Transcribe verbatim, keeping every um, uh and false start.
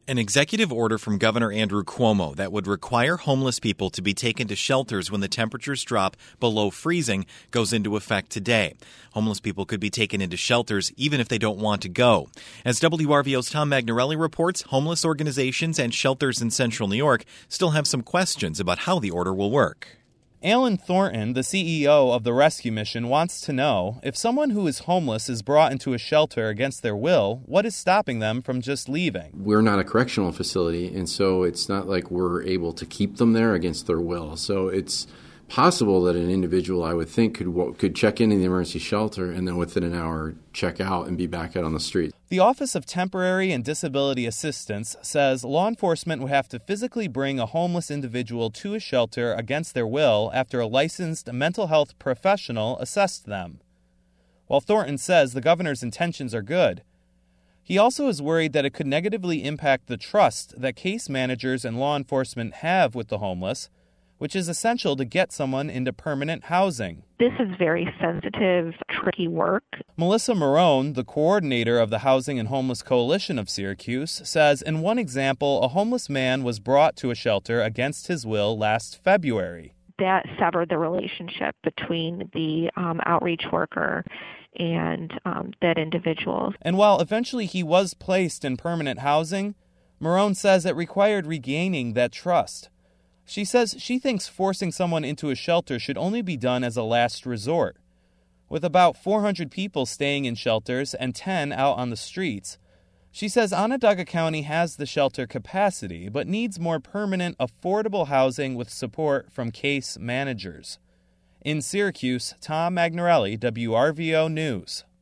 An executive order from Governor Andrew Cuomo that would require homeless people to be taken to shelters when the temperatures drop below freezing goes into effect today. Homeless people could be taken into shelters even if they don't want to go. As W R V O's Tom Magnarelli reports, homeless organizations and shelters in central New York still have some questions about how the order will work. Alan Thornton, the C E O of the rescue mission, wants to know if someone who is homeless is brought into a shelter against their will, what is stopping them from just leaving? We're not a correctional facility, and so it's not like we're able to keep them there against their will. So it's possible that an individual, I would think, could could check in in the emergency shelter and then within an hour check out and be back out on the street. The Office of Temporary and Disability Assistance says law enforcement would have to physically bring a homeless individual to a shelter against their will after a licensed mental health professional assessed them. While Thornton says the governor's intentions are good, he also is worried that it could negatively impact the trust that case managers and law enforcement have with the homeless, which is essential to get someone into permanent housing. This is very sensitive, tricky work. Melissa Marone, the coordinator of the Housing and Homeless Coalition of Syracuse, says in one example, a homeless man was brought to a shelter against his will last February. That severed the relationship between the um, outreach worker and um, that individual. And while eventually he was placed in permanent housing, Marone says it required regaining that trust. She says she thinks forcing someone into a shelter should only be done as a last resort. With about four hundred people staying in shelters and ten out on the streets, she says Onondaga County has the shelter capacity but needs more permanent, affordable housing with support from case managers. In Syracuse, Tom Magnarelli, W R V O News.